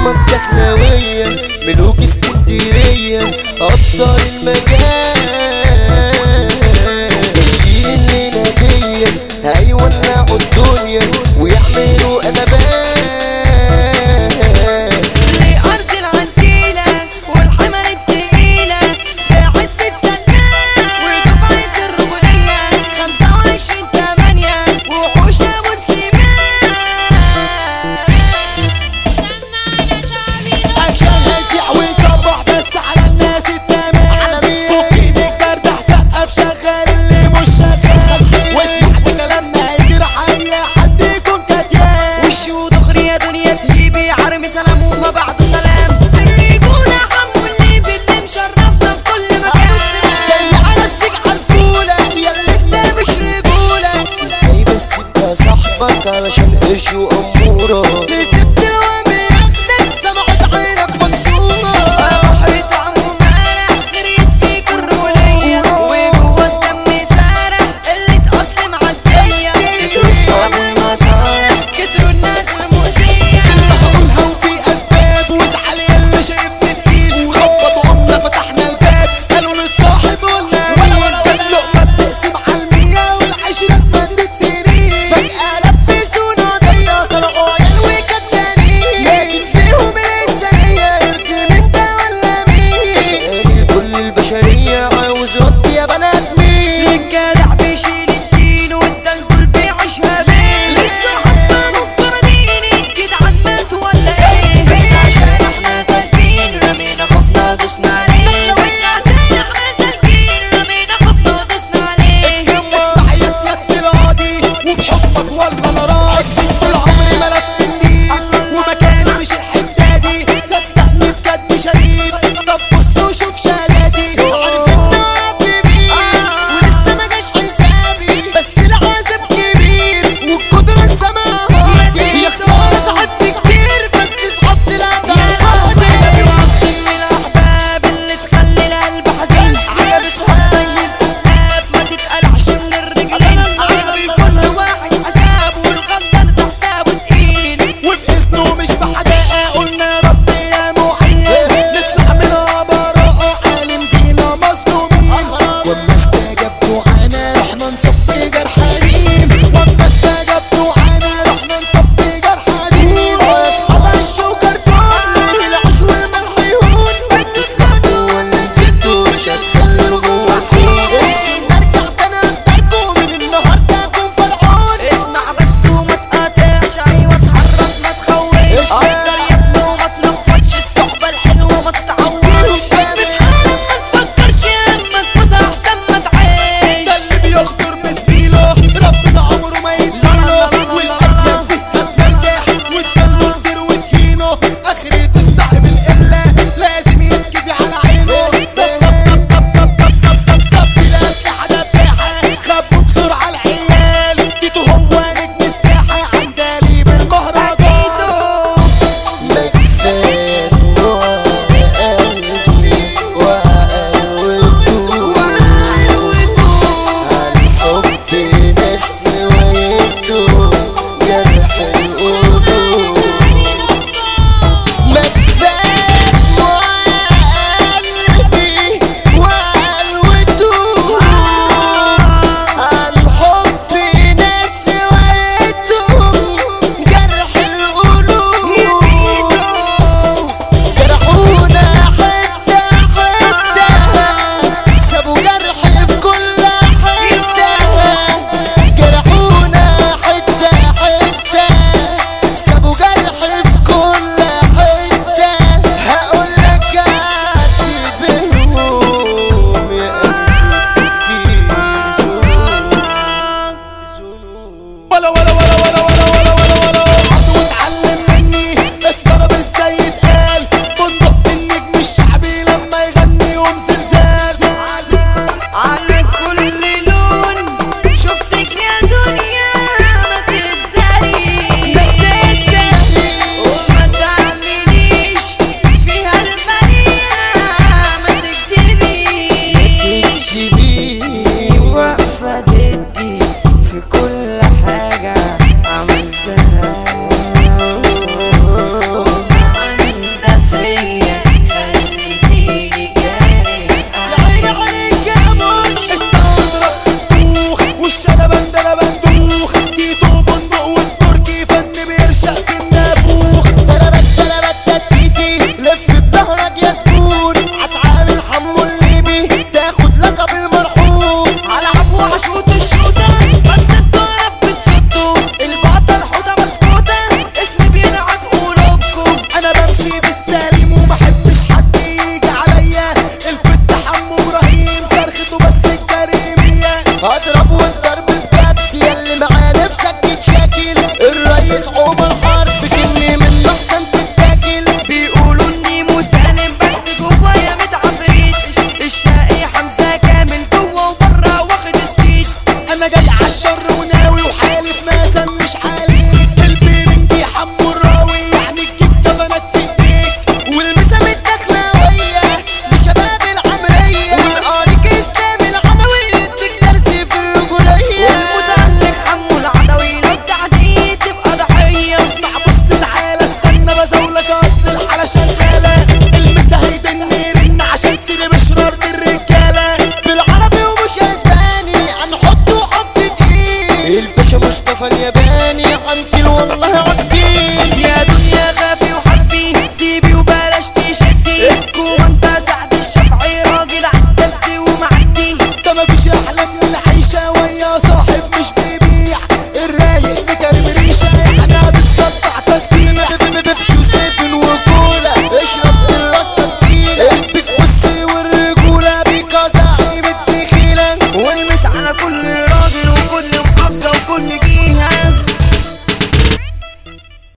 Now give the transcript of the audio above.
الدخلاوية ملوك اسكندرية أبطال المجال جايين الليلة دي هيولعوا الدنيا ويعملوا قلبان لأرض العنتيلة والحمر التقيلة في عزبة سكان ودفعة الرجولية 25/8 وحوشة مسلمات عشان هنزيع ونصبح بس على الناس التمام فوق ايدك بردح سقف شغال اللي مش شغال واسمع بكلام ما يجرح اي حد يكون كتيان وشو دغري يا دنيا تهيبي عرمي سلام وما بعده سلام الرجولة حمو اللي باللي مشرفنا في كل مكان اللي على السجع الفولة ياللي انت مش رجولة ازاي بس يبقى صاحبك علشان قرش وأمورة كسبت الوهم ياخدك سمعت عينك مكسورة بحر طعمه مالح جريت فيك الرجولية وجوه الدم سارح قلة أصل معدية كتروا صحاب المصالح كتروا الناس المؤذية هقولها وفي اسباب وازعل ياللي شايفني تقيل خبطوا قمنا فتحنا الباب قالوا نتصاحب ولا مين كان لقمة بتقسم على 100 والعشرة اتمدت سنين فجأة لبسونا ضيق طلقوا عيال وكانت انا جاي عالشر وناوي وحالف ما سمش عليك. البرنجي حمو الراوي يعني تجيب كفنك في ايديك. والمسا الدخلاوية بشباب العمرية والقارك اسلام العدوي يديك درس في الرجولية. والمتعلق حمو العدوي لو تعدي تبقى ضحية. اسمع بص تعالى استنى بزولك اصل الحالة شغالة. المسا هيدن يرن عشان سيدي بشرار الرجالة. بالعربي ومش اسباني هنحطه حط تقيل. الباشا مصطفى الياباني عنتيل والله عالدين. يا دنيا خافي وحسبي سيبي وبلاش تشدي. وانت سعد الشافعي راجل عالتلتي ومعدي. ده مفيش احلى من العيشة ويا صاحب مش بيبيع. الرايق بكرم ريشة احنا بتقطع تقطيع. بيبسي وسيفن وكولا اشرب الرصة تقيلة. البيك والرجولة بيكا زعيم الدخيلة. والمس على كل راجل